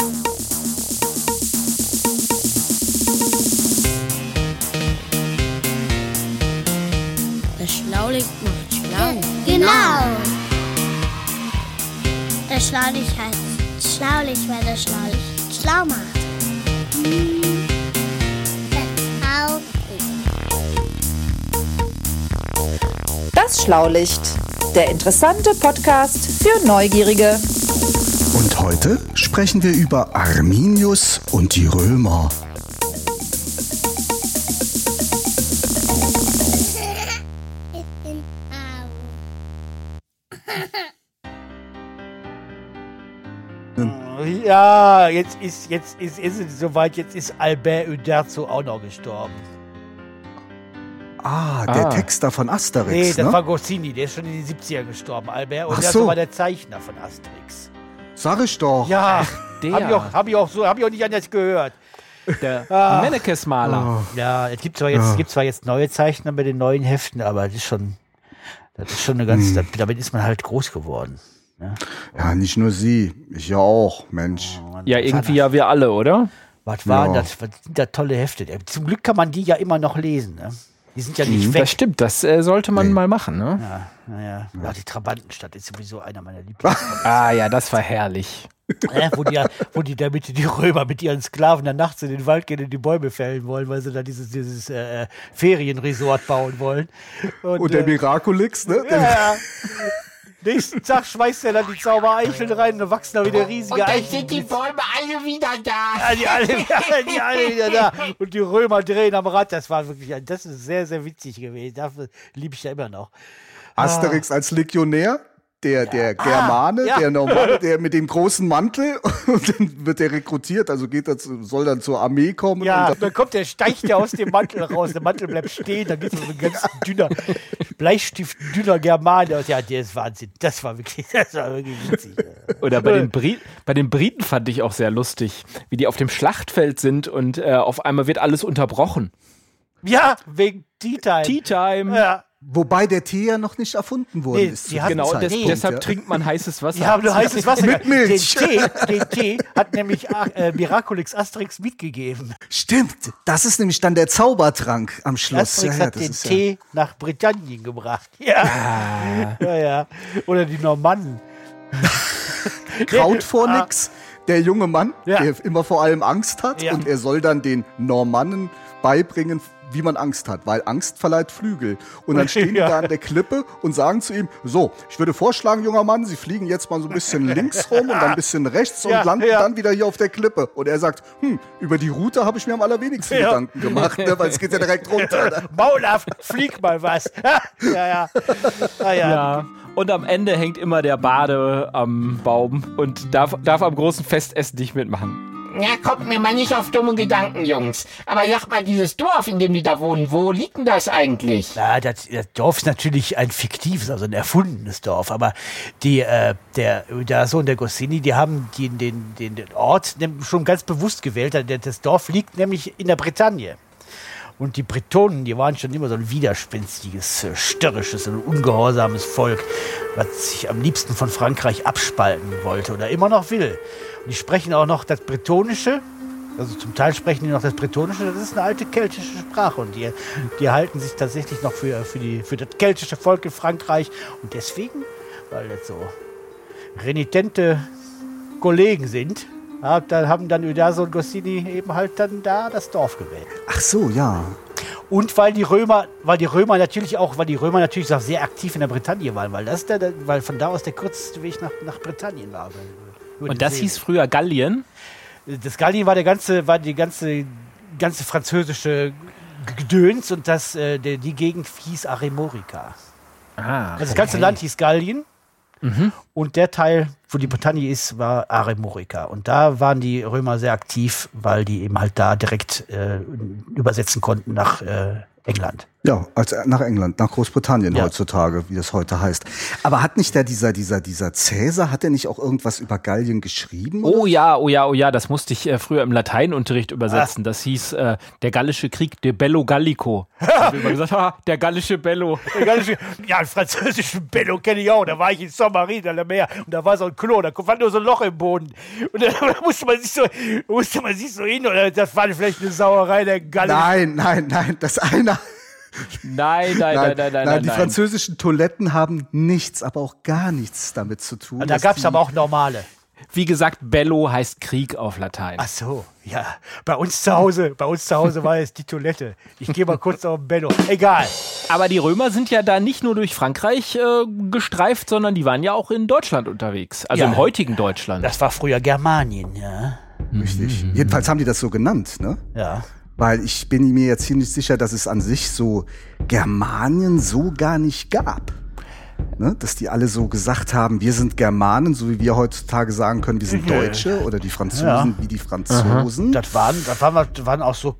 Das Schlaulicht macht schlau. Genau. Das Schlaulicht heißt Schlaulicht, weil das Schlaulicht schlau macht. Das Schlaulicht, der interessante Podcast für Neugierige. Und heute sprechen wir über Arminius und die Römer. Ja, jetzt ist es soweit, jetzt ist Albert Uderzo auch noch gestorben. Der Texter von Asterix, Nee, das ne? war Goscinny, der ist schon in den 70er gestorben. Albert Ach Uderzo so. war der Zeichner von Asterix. Sag ich doch. Ja, Der. hab ich auch nicht anders gehört. Der Ah. Mennekes-Maler. Ja, es gibt zwar jetzt neue Zeichner bei den neuen Heften, aber das ist schon eine ganz, damit ist man halt groß geworden. Ne? Ja, nicht nur sie, ich ja auch, Mensch. Ja, irgendwie ja wir alle, oder? Was waren Ja. das? Was sind da tolle Hefte? Zum Glück kann man die ja immer noch lesen. Ne? Die sind ja nicht weg. Das stimmt, das sollte man Nee. mal machen, ne? Ja, naja. Ja, die Trabantenstadt ist sowieso einer meiner Lieblings. Ah ja, das war herrlich. Wo die die Römer mit ihren Sklaven dann nachts in den Wald gehen und die Bäume fällen wollen, weil sie da dieses Ferienresort bauen wollen. Und der Miraculix, ne? ja. Nächsten Tag schmeißt er dann die Zaubereicheln rein und dann wachsen da wieder riesige Und dann Eicheln. sind die Bäume alle wieder da. Ja, die alle wieder da. Und die Römer drehen am Rad. Das ist sehr, sehr witzig gewesen. Dafür liebe ich ja immer noch. Asterix als Legionär, der Germane, ja. der Normale, der mit dem großen Mantel, und dann wird er rekrutiert, also soll dann zur Armee kommen. Ja, und dann steigt der aus dem Mantel raus. Der Mantel bleibt stehen. Dann geht so ein ganz dünner Germane. Ja, der ist Wahnsinn. Das war wirklich witzig. Oder bei den Briten fand ich auch sehr lustig, wie die auf dem Schlachtfeld sind und auf einmal wird alles unterbrochen. Ja, wegen Tea Time. Tea Time. Ja. Wobei der Tee ja noch nicht erfunden worden Nee, ist. die zu hatten- diesem Genau, Zeitpunkt, deshalb ja. trinkt man heißes Wasser. Die haben nur heißes Wasser. Mit Milch. Den Tee hat nämlich Miraculix Asterix mitgegeben. Stimmt, das ist nämlich dann der Zaubertrank am Schluss. Asterix Ja, hat das den ist Tee nach Britannien gebracht. Ja. Ja. Oder die Normannen. Kraut vor nix. Der junge Mann, Ja. der immer vor allem Angst hat, Ja. und er soll dann den Normannen beibringen, wie man Angst hat, weil Angst verleiht Flügel. Und dann stehen die Ja. da an der Klippe und sagen zu ihm, so, ich würde vorschlagen, junger Mann, Sie fliegen jetzt mal so ein bisschen links rum und dann ein bisschen rechts und Ja, landen ja. dann wieder hier auf der Klippe. Und er sagt, über die Route habe ich mir am allerwenigsten Ja. Gedanken gemacht, ne, weil es geht ja direkt runter. Ne? Maul ab, flieg mal was. Ja. Ja. Und am Ende hängt immer der Bade am Baum und darf am großen Festessen nicht mitmachen. Ja, kommt mir mal nicht auf dumme Gedanken, Jungs. Aber sag mal, dieses Dorf, in dem die da wohnen, wo liegt denn das eigentlich? Ja, das Dorf ist natürlich ein fiktives, also ein erfundenes Dorf. Aber der Sohn der Goscinny, die haben den Ort schon ganz bewusst gewählt. Das Dorf liegt nämlich in der Bretagne. Und die Bretonen, die waren schon immer so ein widerspenstiges, störrisches und ungehorsames Volk, was sich am liebsten von Frankreich abspalten wollte oder immer noch will. Und die sprechen auch noch das Bretonische, also zum Teil sprechen die noch das Bretonische, das ist eine alte keltische Sprache und die halten sich tatsächlich noch für das keltische Volk in Frankreich. Und deswegen, weil das so renitente Kollegen sind, haben dann Uderzo und Goscinny eben halt dann da das Dorf gewählt. Ach so, ja. Und weil die Römer natürlich auch sehr aktiv in der Bretagne waren, weil von da aus der kürzeste Weg nach Britannien war. Und das hieß früher Gallien? Das Gallien war die ganze französische Gedöns und die Gegend hieß Aremorica. Also das ganze Land hieß Gallien. Und der Teil, wo die Bretagne ist, war Aremorica. Und da waren die Römer sehr aktiv, weil die eben halt da direkt übersetzen konnten nach England. Ja, nach England, nach Großbritannien Ja. heutzutage, wie das heute heißt. Aber hat nicht dieser Cäsar, hat er nicht auch irgendwas über Gallien geschrieben? Oder? Oh ja, das musste ich früher im Lateinunterricht übersetzen. Das hieß der gallische Krieg, de Bello Gallico. Da haben wir immer gesagt, der gallische Bello. Ja, einen französischen Bello kenne ich auch. Da war ich in Saint-Marin an der Meer und da war so ein Klo, da war nur so ein Loch im Boden. Und da musste man sich so hin, oder das war vielleicht eine Sauerei der Gallen. Nein, das eine... Nein. Die französischen Toiletten haben nichts, aber auch gar nichts damit zu tun. Da gab es aber auch normale. Wie gesagt, Bello heißt Krieg auf Latein. Ach so, ja. Bei uns zu Hause war es die Toilette. Ich gehe mal kurz auf den Bello. Egal. Aber die Römer sind ja da nicht nur durch Frankreich gestreift, sondern die waren ja auch in Deutschland unterwegs. Also Ja. im heutigen Deutschland. Das war früher Germanien, ja. Richtig. Jedenfalls haben die das so genannt, ne? Ja. Weil ich bin mir jetzt ziemlich sicher, dass es an sich so Germanien so gar nicht gab. Ne? Dass die alle so gesagt haben, wir sind Germanen, so wie wir heutzutage sagen können, wir sind Deutsche oder die Franzosen wie die Franzosen. Das waren auch so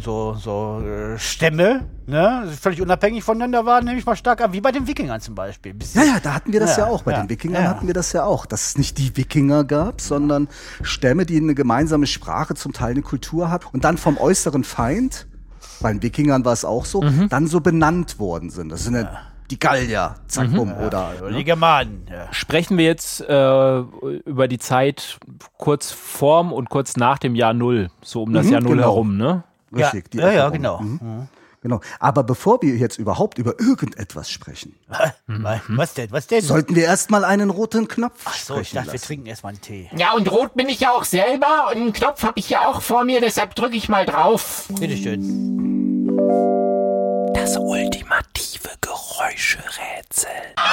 Stämme, ne? Völlig unabhängig voneinander waren, nehme ich mal stark an, wie bei den Wikingern zum Beispiel. Ja, da hatten wir das ja auch. Bei ja, den Wikingern ja. hatten wir das ja auch. Dass es nicht die Wikinger gab, sondern Stämme, die eine gemeinsame Sprache, zum Teil eine Kultur hatten und dann vom äußeren Feind, bei den Wikingern war es auch so, dann so benannt worden sind. Das sind ja die Gallier, zack, bumm, oder Die Germanen, ja. Sprechen wir jetzt über die Zeit kurz vorm und kurz nach dem Jahr Null, so um das Jahr Null genau. herum, ne? Richtig. die Ja, Ecke rum. genau. Genau. Aber bevor wir jetzt überhaupt über irgendetwas sprechen, Was denn? sollten wir erstmal einen roten Knopf Ach so, ich sprechen dachte, wir lassen. trinken erstmal einen Tee. Ja, und rot bin ich ja auch selber und einen Knopf habe ich ja auch vor mir, deshalb drücke ich mal drauf. Bitteschön. Das ultimative Geräuscherätsel.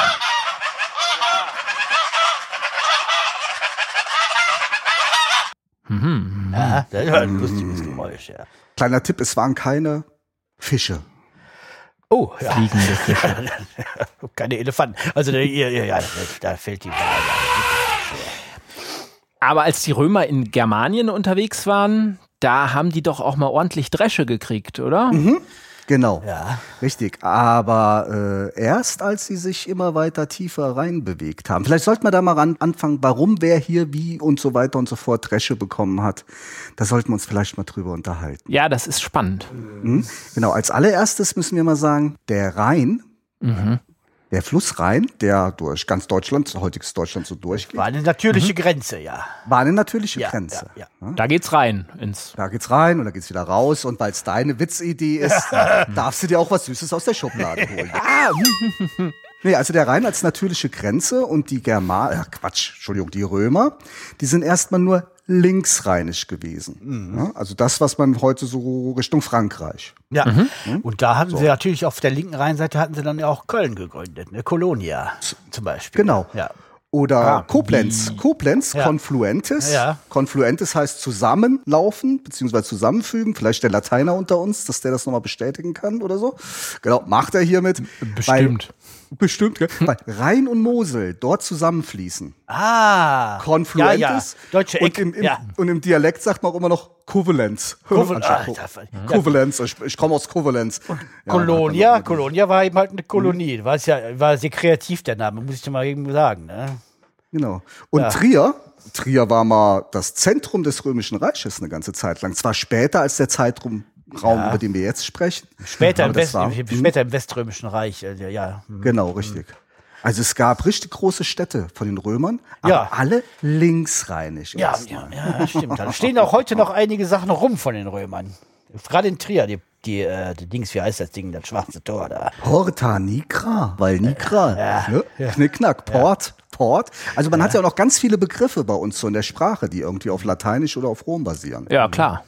Ja, das war ein lustiges Geräusch, ja. Kleiner Tipp, es waren keine Fische. Oh, ja. Fliegende Fische. Keine Elefanten. Also, da fällt die Wahl. Aber als die Römer in Germanien unterwegs waren, da haben die doch auch mal ordentlich Dresche gekriegt, oder? Genau, Ja. richtig. Aber erst als sie sich immer weiter tiefer reinbewegt haben. Vielleicht sollten wir da mal anfangen, warum wer hier wie und so weiter und so fort Dresche bekommen hat. Da sollten wir uns vielleicht mal drüber unterhalten. Ja, das ist spannend. Genau, als allererstes müssen wir mal sagen, der Rhein, der Fluss Rhein, der durch ganz Deutschland, heutiges Deutschland so durchgeht, War eine natürliche Grenze, ja. war eine natürliche Ja, Grenze. ja. Da geht's rein ins. Da geht's rein und da geht's wieder raus. Und weil es deine Witzidee ist, darfst du dir auch was Süßes aus der Schublade holen. Nee, also der Rhein als natürliche Grenze und die die Römer, die sind erstmal nur linksrheinisch gewesen. Ja, also das, was man heute so Richtung Frankreich. Ja. Und da hatten sie natürlich auf der linken Rheinseite hatten sie dann ja auch Köln gegründet, ne? Colonia zum Beispiel. Genau. Ja. Oder Koblenz, Ja. Confluentes. Ja. Confluentes heißt zusammenlaufen, beziehungsweise zusammenfügen. Vielleicht der Lateiner unter uns, dass der das nochmal bestätigen kann oder so. Genau, macht er hiermit. Bestimmt. Bestimmt, gell? Weil Rhein und Mosel dort zusammenfließen. Ah. Confluentes. Ja. Deutsche und Eck. und im Dialekt sagt man auch immer noch Kovalenz. Kovalenz, ich komme aus Kovalenz. Ja, Colonia war eben halt eine Kolonie. War sehr kreativ, der Name, muss ich dir mal eben sagen. Ne? Genau. Und Trier war mal das Zentrum des Römischen Reiches eine ganze Zeit lang. Zwar später als der Zeitraum, über den wir jetzt sprechen. Später aber im Weströmischen Reich. Genau, richtig. Also es gab richtig große Städte von den Römern, aber Ja. alle linksrheinisch. Ja, stimmt. Da stehen auch heute noch einige Sachen rum von den Römern. Gerade in Trier, die Dings, wie heißt das Ding, das schwarze Tor da. Porta Nigra, weil Nigra, ne? Knickknack, Port. Also man hat ja auch noch ganz viele Begriffe bei uns so in der Sprache, die irgendwie auf Lateinisch oder auf Rom basieren. Ja, klar.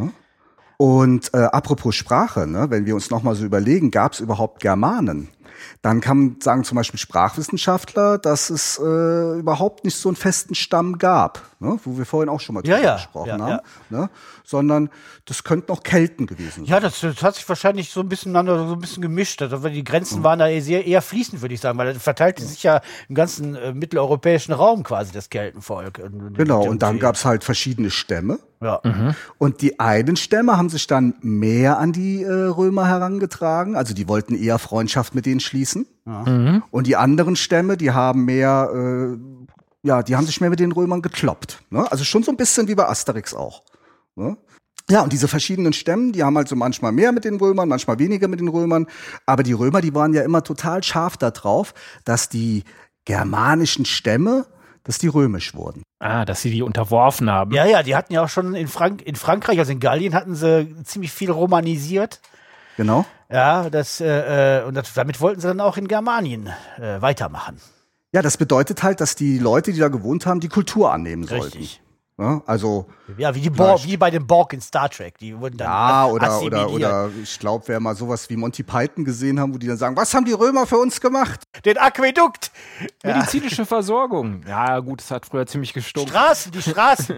Und apropos Sprache, ne, wenn wir uns nochmal so überlegen, gab es überhaupt Germanen? Dann kann man sagen, zum Beispiel Sprachwissenschaftler, dass es überhaupt nicht so einen festen Stamm gab, ne, wo wir vorhin auch schon mal drüber gesprochen haben. Ne, sondern das könnten auch Kelten gewesen sein. Ja, das hat sich wahrscheinlich so ein bisschen gemischt. Also, die Grenzen waren da eher fließend, würde ich sagen, weil das verteilte sich ja im ganzen mitteleuropäischen Raum quasi das Keltenvolk. Genau, und dann gab es halt verschiedene Stämme. Ja. Und die einen Stämme haben sich dann mehr an die Römer herangetragen, also die wollten eher Freundschaft mit denen schließen. Ja. Und die anderen Stämme, die haben mehr, die haben sich mehr mit den Römern gekloppt. Ne? Also schon so ein bisschen wie bei Asterix auch. Ne? Ja, und diese verschiedenen Stämme, die haben halt so manchmal mehr mit den Römern, manchmal weniger mit den Römern. Aber die Römer, die waren ja immer total scharf da drauf, dass die germanischen Stämme, dass die römisch wurden. Ah, dass sie die unterworfen haben. Ja, die hatten ja auch schon in Frankreich, also in Gallien, hatten sie ziemlich viel romanisiert. Genau. Ja, damit wollten sie dann auch in Germanien weitermachen. Ja, das bedeutet halt, dass die Leute, die da gewohnt haben, die Kultur annehmen sollten. Richtig. Ja, also ja, wie bei den Borg in Star Trek. Die wurden dann oder ich glaube, wer mal sowas wie Monty Python gesehen haben, wo die dann sagen, was haben die Römer für uns gemacht? Den Aquädukt. Medizinische Versorgung. Ja, gut, es hat früher ziemlich gestunken. Die Straßen.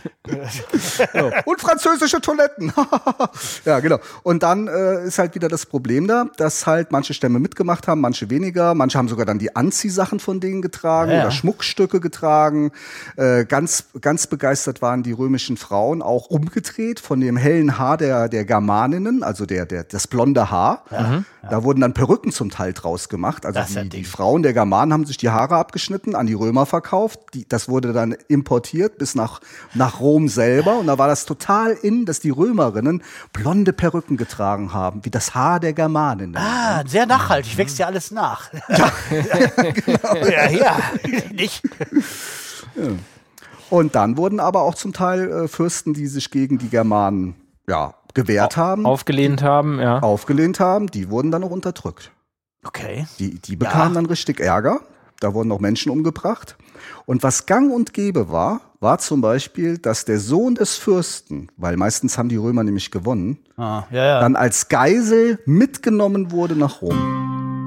Und französische Toiletten. Ja, genau. Und dann ist halt wieder das Problem da, dass halt manche Stämme mitgemacht haben, manche weniger. Manche haben sogar dann die Anziehsachen von denen getragen oder Schmuckstücke getragen. Ganz begeistert waren die römischen Frauen auch umgedreht von dem hellen Haar der Germaninnen, also das blonde Haar. Ja. Da wurden dann Perücken zum Teil draus gemacht. Also die Frauen der Germanen haben sich die Haare abgeschnitten, an die Römer verkauft. Das wurde dann importiert bis nach Rom selber. Und da war das total in, dass die Römerinnen blonde Perücken getragen haben, wie das Haar der Germaninnen. Ah, sehr nachhaltig, wächst ja alles nach. Ja, genau. Ja, nicht. Ja. Und dann wurden aber auch zum Teil Fürsten, die sich gegen die Germanen gewehrt haben. Aufgelehnt haben, die wurden dann auch unterdrückt. Okay. Die bekamen dann richtig Ärger. Da wurden auch Menschen umgebracht. Und was gang und gäbe war zum Beispiel, dass der Sohn des Fürsten, weil meistens haben die Römer nämlich gewonnen, dann als Geisel mitgenommen wurde nach Rom.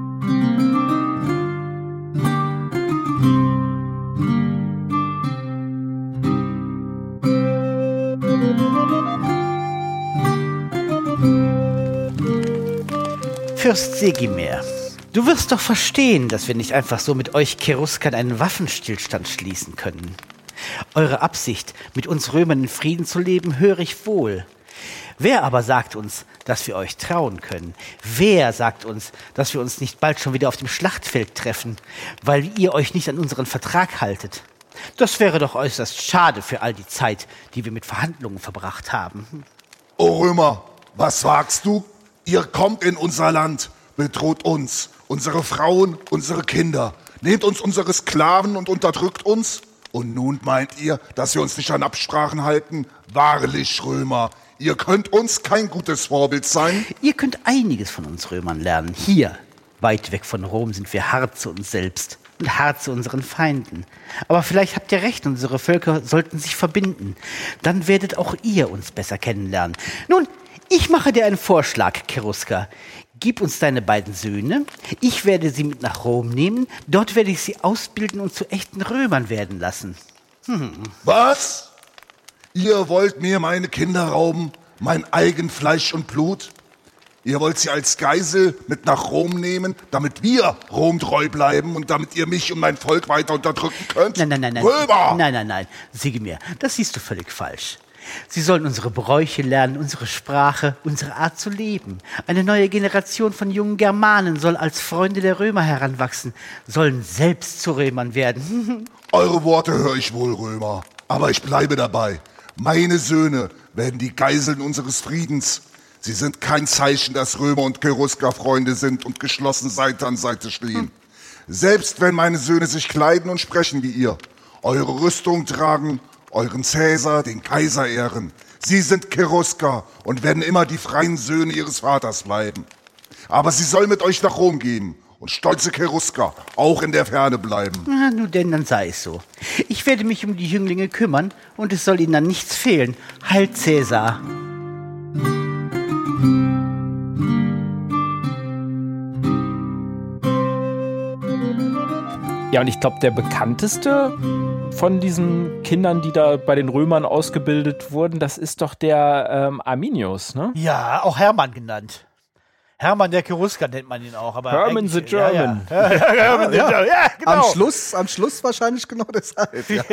Fürst Segimer, du wirst doch verstehen, dass wir nicht einfach so mit euch Cheruskern einen Waffenstillstand schließen können. Eure Absicht, mit uns Römern in Frieden zu leben, höre ich wohl. Wer aber sagt uns, dass wir euch trauen können? Wer sagt uns, dass wir uns nicht bald schon wieder auf dem Schlachtfeld treffen, weil ihr euch nicht an unseren Vertrag haltet? Das wäre doch äußerst schade für all die Zeit, die wir mit Verhandlungen verbracht haben. O Römer, was sagst du? Ihr kommt in unser Land, bedroht uns, unsere Frauen, unsere Kinder, nehmt uns unsere Sklaven und unterdrückt uns? Und nun meint ihr, dass wir uns nicht an Absprachen halten? Wahrlich, Römer, ihr könnt uns kein gutes Vorbild sein. Ihr könnt einiges von uns Römern lernen. Hier, weit weg von Rom, sind wir hart zu uns selbst und hart zu unseren Feinden. Aber vielleicht habt ihr recht, unsere Völker sollten sich verbinden. Dann werdet auch ihr uns besser kennenlernen. Nun, ich mache dir einen Vorschlag, Cherusker. Gib uns deine beiden Söhne. Ich werde sie mit nach Rom nehmen. Dort werde ich sie ausbilden und zu echten Römern werden lassen. Was? Ihr wollt mir meine Kinder rauben? Mein eigen Fleisch und Blut? Ihr wollt sie als Geisel mit nach Rom nehmen, damit wir Rom treu bleiben und damit ihr mich und mein Volk weiter unterdrücken könnt? Nein. Römer! Nein. Siegmir, das siehst du völlig falsch. Sie sollen unsere Bräuche lernen, unsere Sprache, unsere Art zu leben. Eine neue Generation von jungen Germanen soll als Freunde der Römer heranwachsen, sollen selbst zu Römern werden. Eure Worte höre ich wohl, Römer, aber ich bleibe dabei. Meine Söhne werden die Geiseln unseres Friedens. Sie sind kein Zeichen, dass Römer und Cherusker Freunde sind und geschlossen Seite an Seite stehen. Selbst wenn meine Söhne sich kleiden und sprechen wie ihr, eure Rüstung tragen, euren Cäsar, den Kaiser ehren. Sie sind Cherusker und werden immer die freien Söhne ihres Vaters bleiben. Aber sie soll mit euch nach Rom gehen und stolze Cherusker auch in der Ferne bleiben. Na, nun denn, dann sei es so. Ich werde mich um die Jünglinge kümmern und es soll ihnen dann nichts fehlen. Heil Cäsar! Ja, und ich glaube, der bekannteste von diesen Kindern, die da bei den Römern ausgebildet wurden, das ist doch der Arminius, ne? Ja, auch Hermann genannt. Hermann der Cherusker nennt man ihn auch. Aber Herman the German. Herman the German. Ja, genau. Am Schluss wahrscheinlich genau deshalb. Ja.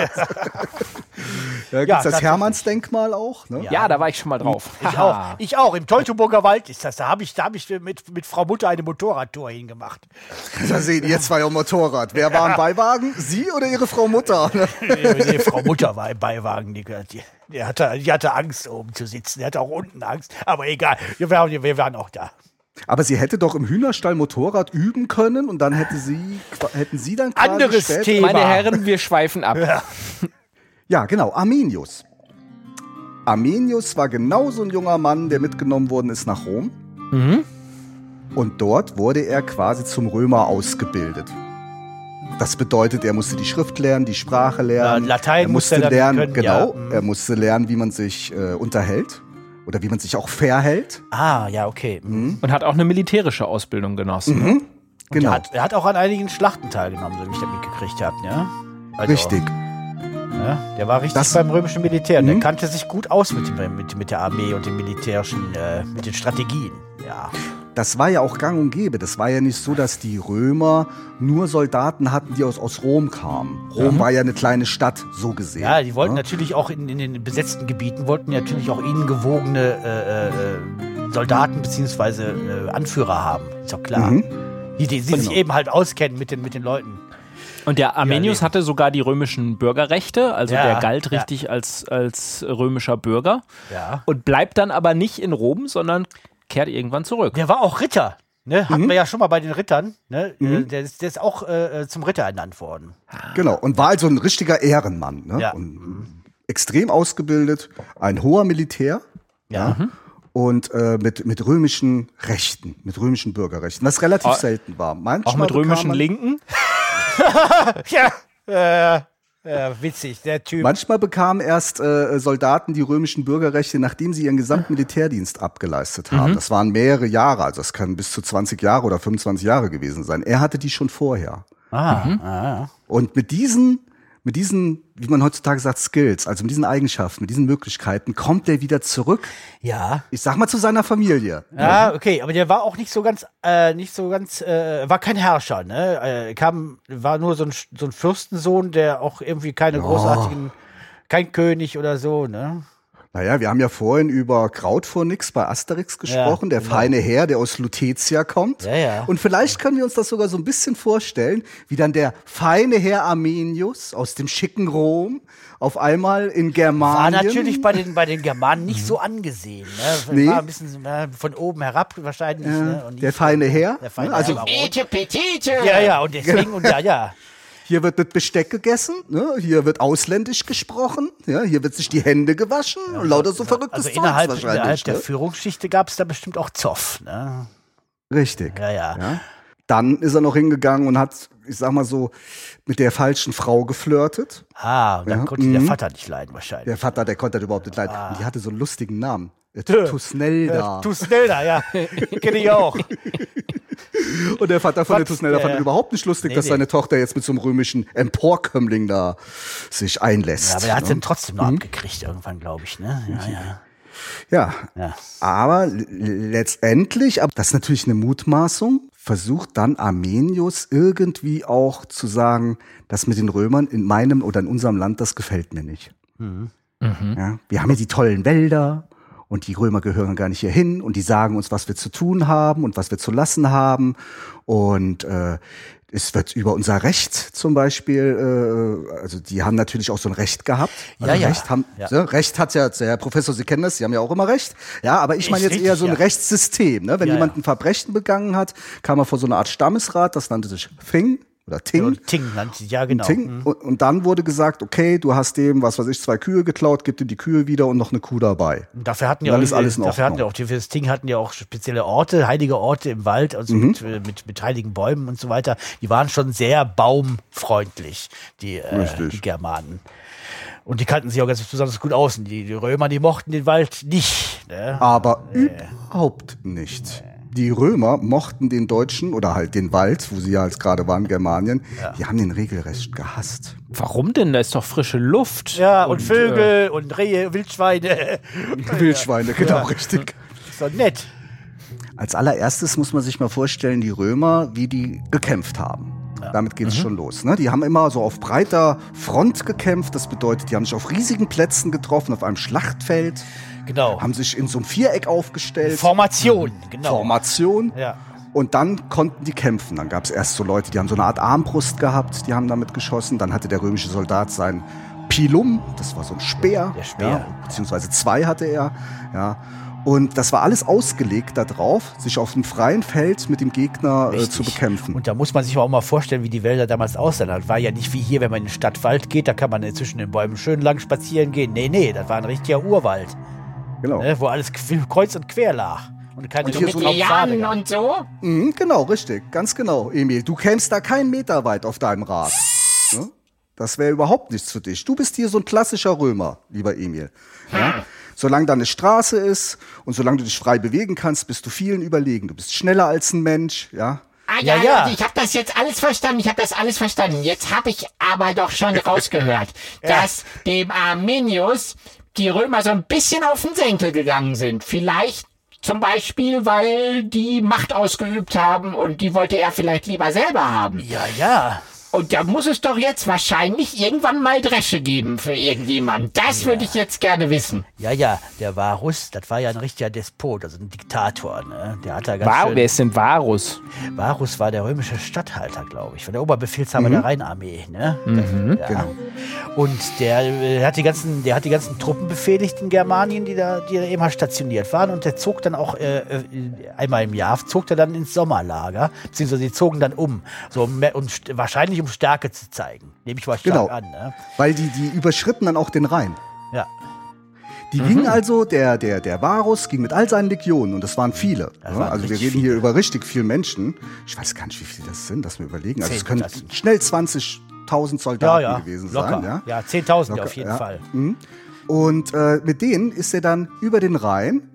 Da gibt es das Hermannsdenkmal auch. Ne? Ja, da war ich schon mal drauf. Ich auch. Im Teutoburger Wald ist das. Da hab ich mit Frau Mutter eine Motorradtour hingemacht. Da sehen ihr zwei am Motorrad. Wer war im Beiwagen? Sie oder Ihre Frau Mutter? Nee, Frau Mutter war im Beiwagen. Die hatte Angst, oben zu sitzen. Die hatte auch unten Angst. Aber egal, wir waren auch da. Aber sie hätte doch im Hühnerstall Motorrad üben können und dann hätten sie dann quasi anderes später... Thema. Meine Herren, wir schweifen ab. Ja, genau, Arminius. Arminius war genau so ein junger Mann, der mitgenommen worden ist nach Rom. Und dort wurde er quasi zum Römer ausgebildet. Das bedeutet, er musste die Schrift lernen, die Sprache lernen. Latein musste er lernen, können, genau. ja. Er musste lernen, wie man sich unterhält oder wie man sich auch verhält. Ah, ja, okay. Und hat auch eine militärische Ausbildung genossen. Genau. Er hat auch an einigen Schlachten teilgenommen, so wie ich das mitgekriegt habe. Ja? Also, Richtig. Ja, der war richtig beim römischen Militär. Der kannte sich gut aus mit der Armee und den militärischen, mit den Strategien. Ja. Das war ja auch gang und gäbe. Das war ja nicht so, dass die Römer nur Soldaten hatten, die aus Rom kamen. Rom war ja eine kleine Stadt, so gesehen. Ja, die wollten natürlich auch in den besetzten Gebieten, wollten natürlich auch ihnen gewogene Soldaten bzw. Anführer haben. Ist doch klar. Die sich eben halt auskennen mit den Leuten. Und der Arminius hatte sogar die römischen Bürgerrechte, also Ja, der galt richtig als römischer Bürger. Ja. Und bleibt dann aber nicht in Rom, sondern kehrt irgendwann zurück. Der war auch Ritter. Ne? Hatten wir ja schon mal bei den Rittern. Ne? Der ist auch zum Ritter ernannt worden. Genau. Und war also ein richtiger Ehrenmann. Ne? Ja. Und extrem ausgebildet, ein hoher Militär. Ja. Und mit römischen Rechten, mit römischen Bürgerrechten, was relativ selten war. Manchmal Auch mit römischen Linken? Witzig, der Typ. Manchmal bekamen erst Soldaten die römischen Bürgerrechte, nachdem sie ihren gesamten Militärdienst abgeleistet haben. Das waren mehrere Jahre, also es können bis zu 20 Jahre oder 25 Jahre gewesen sein. Er hatte die schon vorher. Und mit diesen, wie man heutzutage sagt, Skills, also mit diesen Eigenschaften, mit diesen Möglichkeiten, kommt er wieder zurück. Ja. Ich sag mal zu seiner Familie. Ja, okay, aber der war auch nicht so ganz, war kein Herrscher, ne? War nur so ein Fürstensohn, der auch irgendwie kein König oder so, ne? Naja, wir haben ja vorhin über Krautvornix bei Asterix gesprochen, der feine Herr, der aus Lutetia kommt. Ja. Und vielleicht können wir uns das sogar so ein bisschen vorstellen, wie dann der feine Herr Arminius aus dem schicken Rom auf einmal in Germanien... War natürlich bei den Germanen nicht so angesehen, ne? Nee. War ein bisschen von oben herab wahrscheinlich, ne? Und der feine Herr. Der feine Also Herr war rot. Ete Petite. Ja, und deswegen, ja. hier wird mit Besteck gegessen, ne? Hier wird ausländisch gesprochen, ja? Hier wird sich die Hände gewaschen und lauter so verrücktes Also Zeugs innerhalb wahrscheinlich. der Führungsschichte gab es da bestimmt auch Zoff, ne? Richtig. Ja. Dann ist er noch hingegangen und hat, ich sag mal so, mit der falschen Frau geflirtet. Und dann konnte der Vater nicht leiden wahrscheinlich. Der Vater, der konnte das überhaupt nicht leiden. Und die hatte so einen lustigen Namen. Tusnelda. Tusnelda, ja. Kenne ich auch. Und der Vater von der Tusnelda fand überhaupt nicht lustig, dass seine Tochter jetzt mit so einem römischen Emporkömmling da sich einlässt. Ja, aber er hat den trotzdem noch abgekriegt irgendwann, glaube ich, ne? Ja. Ja. Aber letztendlich, aber das ist natürlich eine Mutmaßung, versucht dann Arminius irgendwie auch zu sagen, das mit den Römern in meinem oder in unserem Land, das gefällt mir nicht. Ja, wir haben ja die tollen Wälder und die Römer gehören gar nicht hierhin und die sagen uns, was wir zu tun haben und was wir zu lassen haben und es wird über unser Recht zum Beispiel, also die haben natürlich auch so ein Recht gehabt. Also Recht hat ja, Herr Professor, Sie kennen das, Sie haben ja auch immer Recht. Ja, aber ich meine jetzt eher so ein Rechtssystem. Ne? Wenn jemand ein Verbrechen begangen hat, kam er vor so eine Art Stammesrat, das nannte sich Thing. Oder Ting. Ting nannte sie, ja genau. Ting. Und dann wurde gesagt, okay, du hast dem, 2 Kühe geklaut, gib ihm die Kühe wieder und noch eine Kuh dabei. Und dafür hatten für das Ting hatten ja auch spezielle Orte, heilige Orte im Wald, also mit heiligen Bäumen und so weiter. Die waren schon sehr baumfreundlich, die Germanen. Und die kannten sich auch ganz besonders gut aus. Und die Römer, die mochten den Wald nicht. Ne? Aber überhaupt nicht. Die Römer mochten den Deutschen oder halt den Wald, wo sie ja jetzt gerade waren, Germanien, die haben den regelrecht gehasst. Warum denn? Da ist doch frische Luft. Ja, und Vögel und Rehe, Wildschweine. Wildschweine, genau, richtig. Ist doch nett. Als allererstes muss man sich mal vorstellen, die Römer, wie die gekämpft haben. Ja. Damit geht es schon los. Ne? Die haben immer so auf breiter Front gekämpft. Das bedeutet, die haben sich auf riesigen Plätzen getroffen, auf einem Schlachtfeld. Genau. Haben sich in so einem Viereck aufgestellt. Formation, genau. Formation. Ja. Und dann konnten die kämpfen. Dann gab es erst so Leute, die haben so eine Art Armbrust gehabt, die haben damit geschossen. Dann hatte der römische Soldat sein Pilum, das war so ein Speer. Der Speer. Ja, beziehungsweise 2 hatte er. Ja. Und das war alles ausgelegt darauf, sich auf einem freien Feld mit dem Gegner zu bekämpfen. Und da muss man sich auch mal vorstellen, wie die Wälder damals aussahen. Das war ja nicht wie hier, wenn man in den Stadtwald geht, da kann man zwischen den Bäumen schön lang spazieren gehen. Nee, das war ein richtiger Urwald. Genau. Ne, wo alles kreuz und quer lag. Und keine Und mit Lianen und so? Mhm, genau, richtig. Ganz genau, Emil. Du kämst da keinen Meter weit auf deinem Rad. Ne? Das wäre überhaupt nichts für dich. Du bist hier so ein klassischer Römer, lieber Emil. Ja? Solange da eine Straße ist und solange du dich frei bewegen kannst, bist du vielen überlegen. Du bist schneller als ein Mensch, ja. Ja. Leute, ich habe das jetzt alles verstanden. Jetzt habe ich aber doch schon rausgehört, dass dem Arminius die Römer so ein bisschen auf den Senkel gegangen sind. Vielleicht zum Beispiel, weil die Macht ausgeübt haben und die wollte er vielleicht lieber selber haben. Ja. Und da muss es doch jetzt wahrscheinlich irgendwann mal Dresche geben für irgendjemand. Das würde ich jetzt gerne wissen. Ja, der Varus, das war ja ein richtiger Despot, also ein Diktator. Ne? Der hat da Wer ist denn Varus? Varus war der römische Statthalter, glaube ich, von der Oberbefehlshaber der Rheinarmee. Ne? Genau. Und der hat die ganzen Truppen befehligt in Germanien, die da immer stationiert waren. Und der zog dann auch einmal im Jahr ins Sommerlager, beziehungsweise die zogen dann um. Und wahrscheinlich um Stärke zu zeigen. Nehme ich mal stark an. Ne? Weil die überschritten dann auch den Rhein. Ja. Die gingen also, der Varus ging mit all seinen Legionen, und das waren viele. Also wir reden hier über richtig viele Menschen. Ich weiß gar nicht, wie viele das sind, lass mir überlegen. Also es können schnell 20.000 Soldaten gewesen locker. sein. Ja, 10.000 auf jeden Fall. Und mit denen ist er dann über den Rhein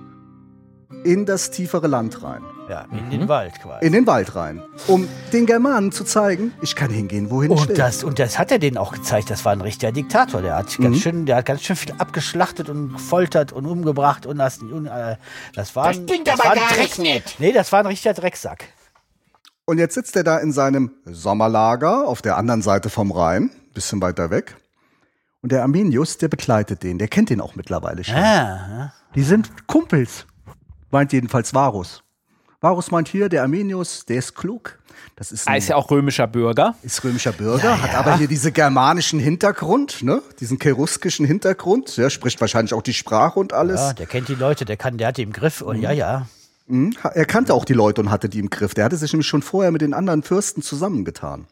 in das tiefere Land rein. Ja, in den Wald quasi. In den Wald rein. Um den Germanen zu zeigen, ich kann hingehen, wohin ich will. Und das hat er denen auch gezeigt. Das war ein richtiger Diktator. Der hat ganz schön viel abgeschlachtet und gefoltert und umgebracht. Und das klingt aber gar nicht nett. Nee, das war ein richtiger Drecksack. Und jetzt sitzt er da in seinem Sommerlager auf der anderen Seite vom Rhein, bisschen weiter weg. Und der Arminius, der begleitet den. Der kennt den auch mittlerweile schon. Die sind Kumpels, meint jedenfalls Varus. Varus meint hier, der Arminius, der ist klug. Das ist ist ja auch römischer Bürger. Ist römischer Bürger, hat aber hier diesen germanischen Hintergrund, ne? Diesen cheruskischen Hintergrund. Der spricht wahrscheinlich auch die Sprache und alles. Ja, der kennt die Leute, der hat die im Griff. Und Er kannte auch die Leute und hatte die im Griff. Der hatte sich nämlich schon vorher mit den anderen Fürsten zusammengetan.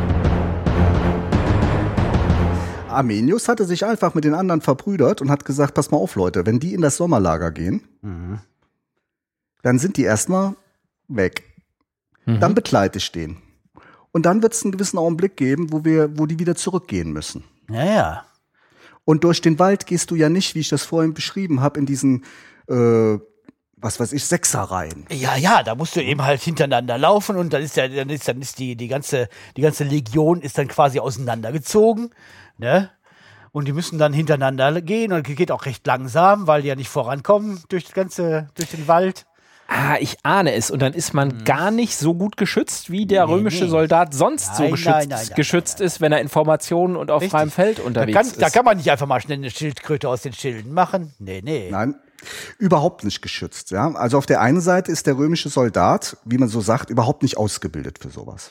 Arminius hatte sich einfach mit den anderen verbrüdert und hat gesagt, pass mal auf, Leute, wenn die in das Sommerlager gehen, dann sind die erstmal weg. Dann begleite ich den. Und dann wird es einen gewissen Augenblick geben, wo die wieder zurückgehen müssen. Ja. Und durch den Wald gehst du ja nicht, wie ich das vorhin beschrieben habe, in diesen, Sechserreihen. Ja, da musst du eben halt hintereinander laufen und dann ist die ganze Legion ist dann quasi auseinandergezogen, ne? Und die müssen dann hintereinander gehen und geht auch recht langsam, weil die ja nicht vorankommen durch den Wald. Ich ahne es. Und dann ist man gar nicht so gut geschützt, wie der römische Soldat sonst geschützt ist, wenn er in Formationen und auf freiem Feld unterwegs ist. Da kann man nicht einfach mal schnell eine Schildkröte aus den Schilden machen. Nee. Nein, überhaupt nicht geschützt. Ja? Also auf der einen Seite ist der römische Soldat, wie man so sagt, überhaupt nicht ausgebildet für sowas.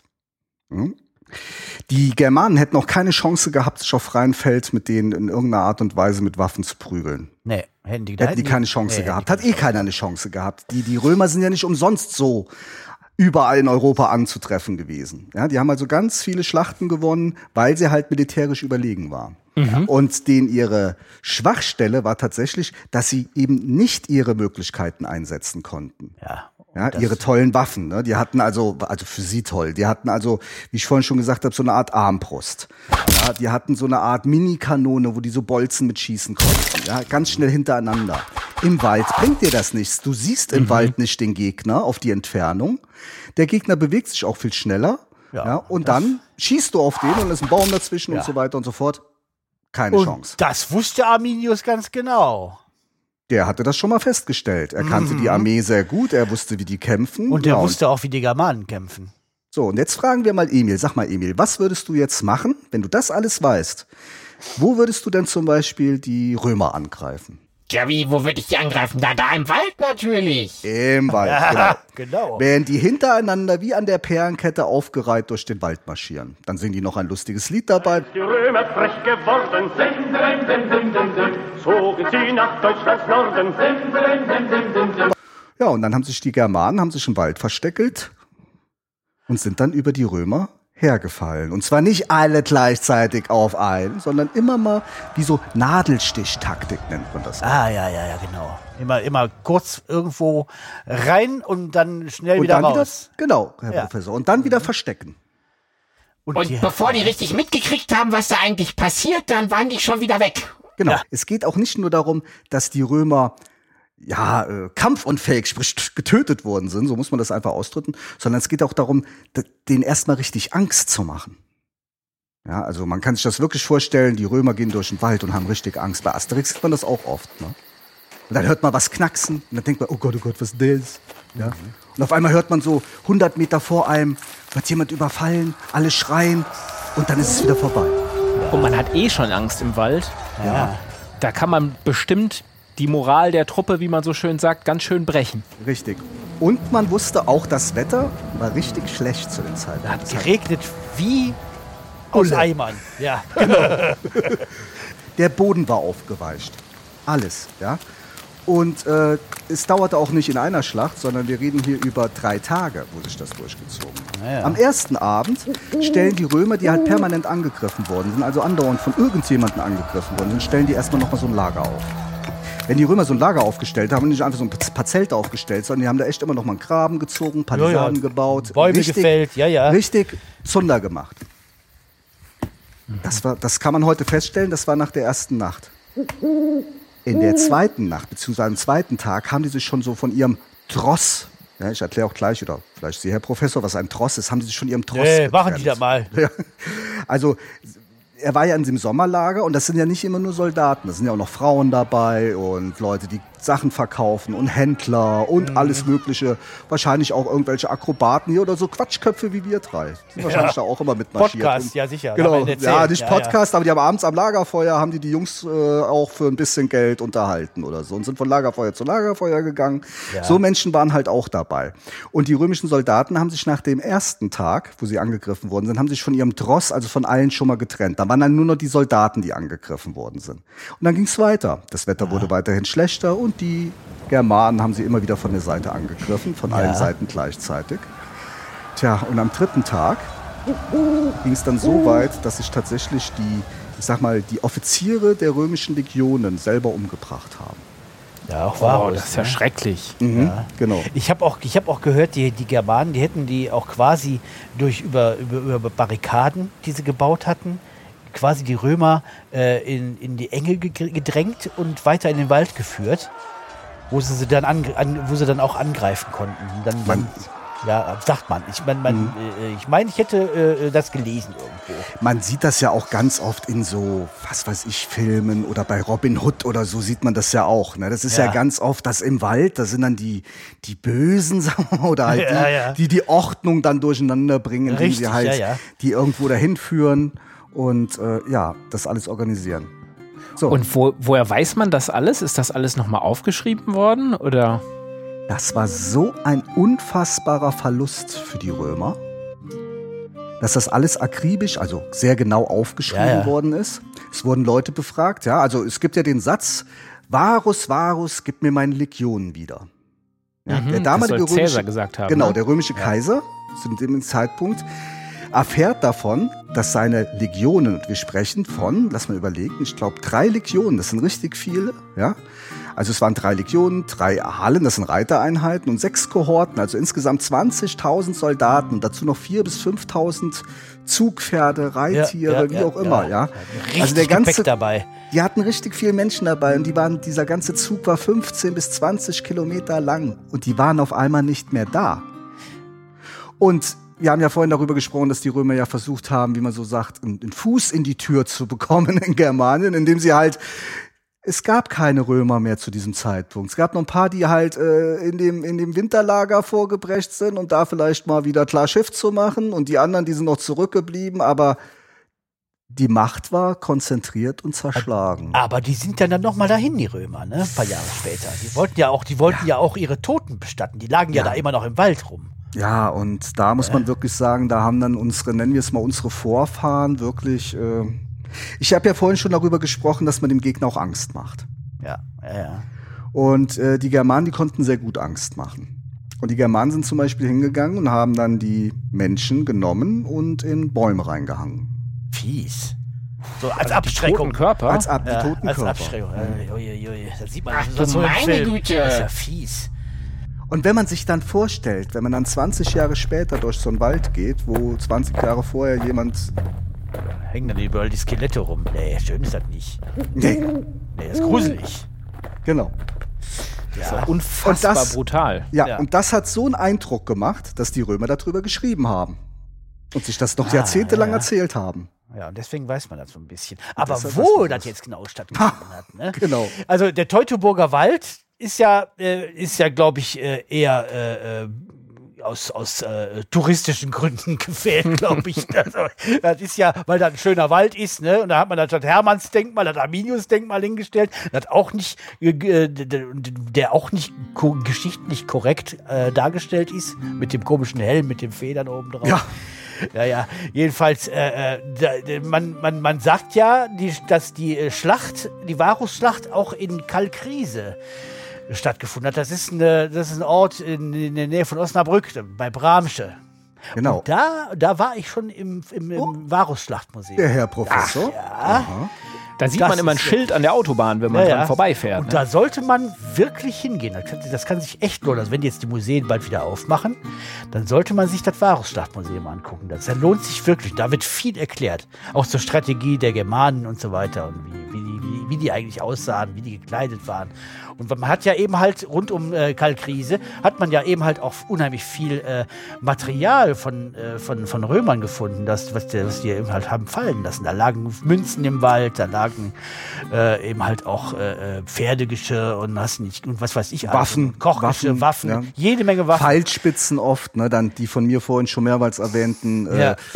Die Germanen hätten auch keine Chance gehabt, sich auf freiem Feld mit denen in irgendeiner Art und Weise mit Waffen zu prügeln. Nee, hätten die keine Chance gehabt. Hat keiner eine Chance gehabt. Die Römer sind ja nicht umsonst so überall in Europa anzutreffen gewesen. Ja, die haben also ganz viele Schlachten gewonnen, weil sie halt militärisch überlegen waren. Und ihre Schwachstelle war tatsächlich, dass sie eben nicht ihre Möglichkeiten einsetzen konnten. Ja, ihre tollen Waffen, ne? Die hatten also für sie toll. Die hatten also, wie ich vorhin schon gesagt habe, so eine Art Armbrust. Ja, die hatten so eine Art Mini-Kanone, wo die so Bolzen mitschießen konnten. Ja, ganz schnell hintereinander. Im Wald bringt dir das nichts. Du siehst im Wald nicht den Gegner auf die Entfernung. Der Gegner bewegt sich auch viel schneller. Ja, und dann schießt du auf den und ist ein Baum dazwischen und so weiter und so fort. Keine Chance. Das wusste Arminius ganz genau. Ger hatte das schon mal festgestellt. Er kannte die Armee sehr gut, er wusste, wie die kämpfen. Und er wusste auch, wie die Germanen kämpfen. So, und jetzt fragen wir mal Emil. Sag mal, Emil, was würdest du jetzt machen, wenn du das alles weißt? Wo würdest du denn zum Beispiel die Römer angreifen? Ja, wo würde ich die angreifen? Da im Wald natürlich. Im Wald, Ja, genau. Während die hintereinander wie an der Perlenkette aufgereiht durch den Wald marschieren. Dann singen die noch ein lustiges Lied dabei. Die Römer frech geworden sind, zogen sie nach Deutschlands Norden. Ja, und dann haben sich die Germanen im Wald versteckelt und sind dann über die Römer hergefallen. Und zwar nicht alle gleichzeitig auf einen, sondern immer mal wie so Nadelstichtaktik nennt man das. Ja, genau. Immer kurz irgendwo rein und dann schnell wieder raus. Genau, Herr Professor. Und dann wieder verstecken. Und bevor die richtig mitgekriegt haben, was da eigentlich passiert, dann waren die schon wieder weg. Genau. Ja. Es geht auch nicht nur darum, dass die Römer kampfunfähig, sprich getötet worden sind, so muss man das einfach ausdrücken, sondern es geht auch darum, denen erstmal richtig Angst zu machen. Ja, also man kann sich das wirklich vorstellen, die Römer gehen durch den Wald und haben richtig Angst. Bei Asterix sieht man das auch oft. Ne? Und dann hört man was knacksen und dann denkt man, oh Gott, was ist das? Ja? Und auf einmal hört man so 100 Meter vor einem, wird jemand überfallen, alle schreien und dann ist es wieder vorbei. Und man hat schon Angst im Wald. Ja. Da kann man bestimmt die Moral der Truppe, wie man so schön sagt, ganz schön brechen. Richtig. Und man wusste auch, das Wetter war richtig schlecht zu den Zeiten. Hat geregnet wie aus Eimern. Ja. Genau. Der Boden war aufgeweicht. Alles, ja. Und es dauerte auch nicht in einer Schlacht, sondern wir reden hier über 3 Tage, wo sich das durchgezogen hat. Ja. Am ersten Abend stellen die Römer, die halt permanent angegriffen worden sind, also andauernd von irgendjemandem angegriffen worden sind, stellen die erstmal noch mal so ein Lager auf. Wenn die Römer so ein Lager aufgestellt haben, nicht einfach so ein paar Zelte aufgestellt, sondern die haben da echt immer noch mal einen Graben gezogen, Palisaden gebaut. Bäume gefällt, Richtig Zunder gemacht. Das kann man heute feststellen, das war nach der ersten Nacht. In der zweiten Nacht, beziehungsweise am zweiten Tag, haben die sich schon so von ihrem Tross, ja, ich erkläre auch gleich, oder vielleicht Sie, Herr Professor, was ein Tross ist, haben sie sich von ihrem Tross getrennt. Machen die das mal. Ja. Also, er war ja in diesem Sommerlager und das sind ja nicht immer nur Soldaten, da sind ja auch noch Frauen dabei und Leute, die Sachen verkaufen und Händler und alles Mögliche. Wahrscheinlich auch irgendwelche Akrobaten hier oder so Quatschköpfe wie wir 3. Die sind wahrscheinlich da auch immer mitmarschiert. Podcast, ja sicher. Genau, ja, nicht Podcast, aber die haben abends am Lagerfeuer, haben die Jungs auch für ein bisschen Geld unterhalten oder so und sind von Lagerfeuer zu Lagerfeuer gegangen. Ja. So Menschen waren halt auch dabei. Und die römischen Soldaten haben sich nach dem ersten Tag, wo sie angegriffen worden sind, haben sich von ihrem Tross, also von allen schon mal getrennt. Da waren dann nur noch die Soldaten, die angegriffen worden sind. Und dann ging es weiter. Das Wetter wurde weiterhin schlechter und die Germanen haben sie immer wieder von der Seite angegriffen, von allen Seiten gleichzeitig. Tja, und am 3. Tag ging es dann so weit, dass sich tatsächlich die Offiziere der römischen Legionen selber umgebracht haben. Ja, auch wahr. Das ist ja schrecklich. Mhm, genau. Ich hab auch gehört, die Germanen, die hätten die auch quasi über Barrikaden, die sie gebaut hatten, quasi die Römer in die Enge gedrängt und weiter in den Wald geführt, wo sie dann auch angreifen konnten. Sagt man. Ich meine, ich hätte das gelesen irgendwo. Man sieht das ja auch ganz oft in so, was weiß ich, Filmen oder bei Robin Hood oder so sieht man das ja auch. Ne? Das ist ja ganz oft, dass im Wald, da sind dann die Bösen oder halt die Ordnung dann durcheinander bringen, indem sie halt die irgendwo dahin führen und das alles organisieren. So. Und woher weiß man das alles? Ist das alles nochmal aufgeschrieben worden, oder? Das war so ein unfassbarer Verlust für die Römer, dass das alles akribisch, also sehr genau aufgeschrieben worden ist. Es wurden Leute befragt, also es gibt ja den Satz, Varus, Varus, gib mir meine Legionen wieder. Ja, der damalige das soll Caesar gesagt haben. Genau, der römische Kaiser zu dem Zeitpunkt erfährt davon, dass seine Legionen, und wir sprechen von, lass mal überlegen, ich glaube 3 Legionen, das sind richtig viele, ja. Also es waren 3 Legionen, 3 Hallen, das sind Reitereinheiten und 6 Kohorten, also insgesamt 20.000 Soldaten und dazu noch 4.000 bis 5.000 Zugpferde, Reittiere, wie auch immer, ja. Also der ganze Gepäck dabei. Die hatten richtig viele Menschen dabei und dieser ganze Zug war 15 bis 20 Kilometer lang und die waren auf einmal nicht mehr da. Und wir haben ja vorhin darüber gesprochen, dass die Römer ja versucht haben, wie man so sagt, einen Fuß in die Tür zu bekommen in Germanien, indem sie halt Es gab keine Römer mehr zu diesem Zeitpunkt. Es gab noch ein paar, die halt in dem Winterlager vorgebrecht sind und da vielleicht mal wieder klar Schiff zu machen. Und die anderen, die sind noch zurückgeblieben. Aber die Macht war konzentriert und zerschlagen. Aber die sind dann noch mal dahin, die Römer, ne? Ein paar Jahre später. Die wollten ja auch ihre Toten bestatten. Die lagen ja da immer noch im Wald rum. Ja, und da muss man wirklich sagen, da haben dann nennen wir es mal unsere Vorfahren wirklich. Ich habe ja vorhin schon darüber gesprochen, dass man dem Gegner auch Angst macht. Ja. Und die Germanen, die konnten sehr gut Angst machen. Und die Germanen sind zum Beispiel hingegangen und haben dann die Menschen genommen und in Bäume reingehangen. Fies. So als Abschreckung. Die toten Körper? Die toten als Körper. Abschreckung. Da sieht man, Ach, das so im meine Film. Güte. Das ist ja fies. Und wenn man sich dann vorstellt, wenn man dann 20 Jahre später durch so einen Wald geht, wo 20 Jahre vorher jemand... Hängen dann überall die Skelette rum. Nee, schön ist das nicht. Nee, das ist gruselig. genau. Ja. Unfassbar brutal. Ja, und das hat so einen Eindruck gemacht, dass die Römer darüber geschrieben haben. Und sich das noch jahrzehntelang erzählt haben. Ja, und deswegen weiß man das so ein bisschen. Aber deshalb wo das jetzt genau stattgefunden hat, ne? Genau. Also der Teutoburger Wald ist ja glaube ich, eher aus touristischen Gründen gefällt, glaube ich. Also, das ist ja, weil da ein schöner Wald ist, ne? Und da hat man das Hermannsdenkmal, das Arminius-Denkmal hingestellt, das auch nicht, der auch nicht geschichtlich korrekt dargestellt ist, mit dem komischen Helm, mit den Federn oben drauf. Ja, jedenfalls, man sagt ja, dass die Varusschlacht auch in Kalkriese stattgefunden hat. Das ist ein Ort in der Nähe von Osnabrück, bei Bramsche. Genau. Und da war ich schon im Varusschlachtmuseum. Der Herr Professor. Ja. Da sieht man immer ein Schild an der Autobahn, wenn man dran vorbeifährt. Und da sollte man wirklich hingehen. Das kann sich echt lohnen. Also wenn jetzt die Museen bald wieder aufmachen, dann sollte man sich das Varusschlachtmuseum angucken. Das lohnt sich wirklich. Da wird viel erklärt. Auch zur Strategie der Germanen und so weiter. Und wie die eigentlich aussahen, wie die gekleidet waren. Und man hat ja eben halt rund um Kalkriese, hat man ja eben halt auch unheimlich viel Material von Römern gefunden, was die eben halt haben fallen lassen. Da lagen Münzen im Wald, da lagen eben halt auch Pferdegeschirr und was weiß ich. Waffen, Kochgeschirr, Waffen, ja. Jede Menge Waffen. Pfeilspitzen oft, ne, dann die von mir vorhin schon mehrmals erwähnten,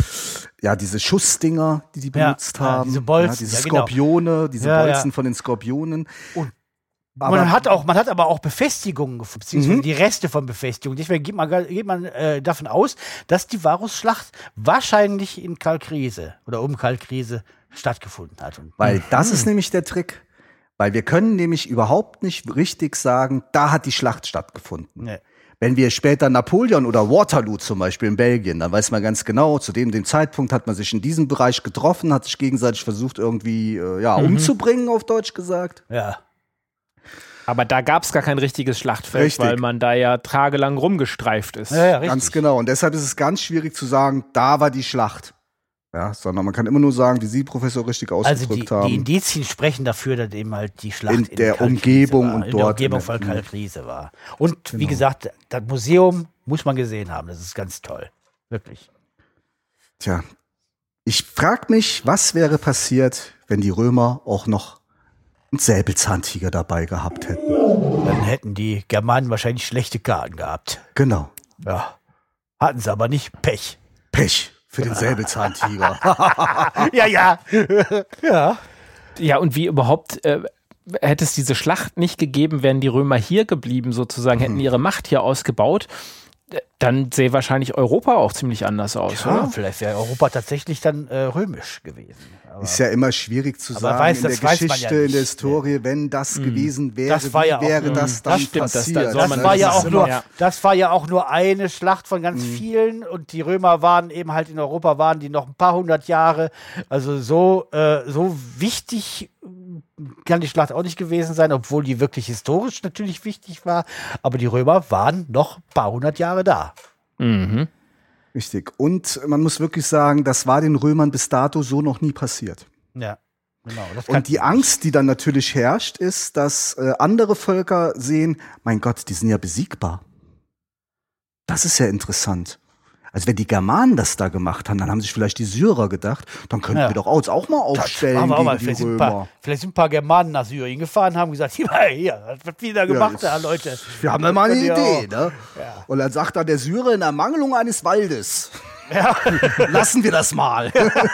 diese Schussdinger, die benutzt haben. Diese Bolzen, diese Skorpione, diese Bolzen von den Skorpionen. Und man hat aber auch Befestigungen gefunden, beziehungsweise die Reste von Befestigungen. Deswegen geht man davon aus, dass die Varusschlacht wahrscheinlich in Kalkriese oder um Kalkriese stattgefunden hat. Weil das ist nämlich der Trick. Weil wir können nämlich überhaupt nicht richtig sagen, da hat die Schlacht stattgefunden. Nee. Wenn wir später Napoleon oder Waterloo zum Beispiel in Belgien, dann weiß man ganz genau, zu dem Zeitpunkt hat man sich in diesem Bereich getroffen, hat sich gegenseitig versucht irgendwie umzubringen, auf Deutsch gesagt. Ja. Aber da gab es gar kein richtiges Schlachtfeld, weil man da ja tagelang rumgestreift ist. Ja, ganz genau. Und deshalb ist es ganz schwierig zu sagen, da war die Schlacht. Ja, sondern man kann immer nur sagen, wie Sie, Professor, richtig ausgedrückt haben. Die Indizien sprechen dafür, dass eben halt die Schlacht in der Umgebung und dort in der Umgebung von Kalkriese war. Und wie gesagt, das Museum muss man gesehen haben. Das ist ganz toll. Wirklich. Tja, ich frage mich, was wäre passiert, wenn die Römer auch noch einen Säbelzahntiger dabei gehabt hätten? Dann hätten die Germanen wahrscheinlich schlechte Karten gehabt. Genau. Ja. Hatten sie aber nicht. Pech. Pech. Für den Säbelzahntiger. Ja. Ja, und wie überhaupt hätte es diese Schlacht nicht gegeben, wären die Römer hier geblieben sozusagen, hätten ihre Macht hier ausgebaut, dann sähe wahrscheinlich Europa auch ziemlich anders aus. Ja, oder? Vielleicht wäre Europa tatsächlich dann römisch gewesen. Aber ist ja immer schwierig zu sagen in der Geschichte, in der Historie, wenn das gewesen wäre, das war ja wie wäre das dann passiert? Das war ja auch nur eine Schlacht von ganz vielen und die Römer waren eben halt in Europa, waren die noch ein paar hundert Jahre. Also so wichtig kann die Schlacht auch nicht gewesen sein, obwohl die wirklich historisch natürlich wichtig war. Aber die Römer waren noch ein paar hundert Jahre da. Mhm. Richtig. Und man muss wirklich sagen, das war den Römern bis dato so noch nie passiert. Ja, genau. Und die Angst, die dann natürlich herrscht, ist, dass andere Völker sehen, mein Gott, die sind ja besiegbar. Das ist ja interessant. Also wenn die Germanen das da gemacht haben, dann haben sich vielleicht die Syrer gedacht, dann könnten wir doch uns auch mal aufstellen gegen die Römer. Vielleicht sind ein paar Germanen nach Syrien gefahren, haben gesagt, hier, was wir da gemacht haben, Leute. Wir haben da mal eine Idee, ne? Ja. Und dann sagt dann der Syrer in Ermangelung eines Waldes. Ja. Lassen wir das mal.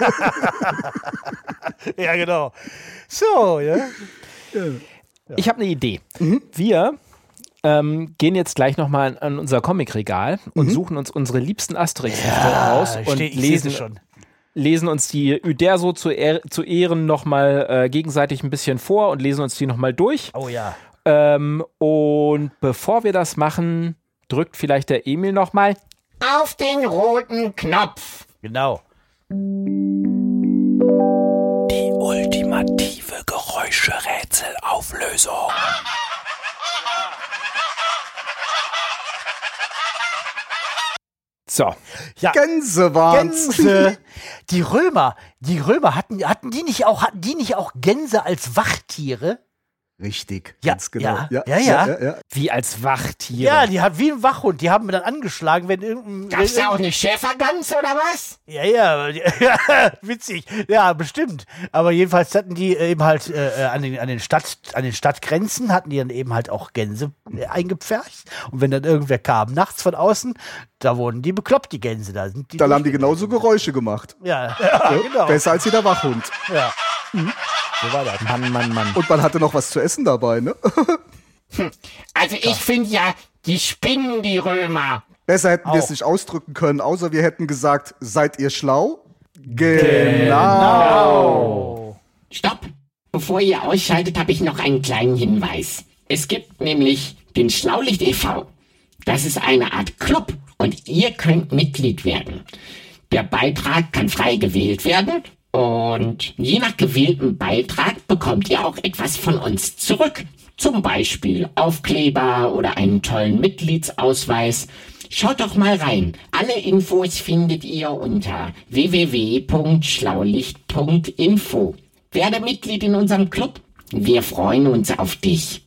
Ja, genau. So, ja. Ich habe eine Idee. Wir gehen jetzt gleich nochmal an unser Comicregal und suchen uns unsere liebsten Asterix-Hefte raus und lesen uns die Uderso zu Ehren nochmal gegenseitig ein bisschen vor und lesen uns die nochmal durch. Oh ja. Und bevor wir das machen, drückt vielleicht der Emil nochmal auf den roten Knopf. Genau. Die ultimative Geräusche-Rätsel-Auflösung. So. Ja. Gänse waren's. Gänse. Die Römer hatten die nicht auch Gänse als Wachtiere? Richtig, Ja, ganz genau. ja. Wie als Wachtiere. Ja, die haben wie ein Wachhund, die haben wir dann angeschlagen, wenn irgendein... Gab's da auch eine Schäfergans oder was? Ja, witzig. Ja, bestimmt. Aber jedenfalls hatten die eben halt an den Stadtgrenzen hatten die dann eben halt auch Gänse eingepfercht. Und wenn dann irgendwer kam nachts von außen, da wurden die bekloppt, die Gänse. Dann haben die genauso Geräusche gemacht. Ja, genau. Besser als jeder Wachhund. Ja. So war das. Mann. Und man hatte noch was zu essen dabei, ne? Also ich finde ja, die spinnen, die Römer. Besser hätten wir es nicht ausdrücken können, außer wir hätten gesagt, seid ihr schlau? Genau. Stopp! Bevor ihr ausschaltet, habe ich noch einen kleinen Hinweis. Es gibt nämlich den Schlaulicht e.V. Das ist eine Art Club und ihr könnt Mitglied werden. Der Beitrag kann frei gewählt werden und je nach gewähltem Beitrag bekommt ihr auch etwas von uns zurück. Zum Beispiel Aufkleber oder einen tollen Mitgliedsausweis. Schaut doch mal rein. Alle Infos findet ihr unter www.schlaulicht.info. Werde Mitglied in unserem Club. Wir freuen uns auf dich.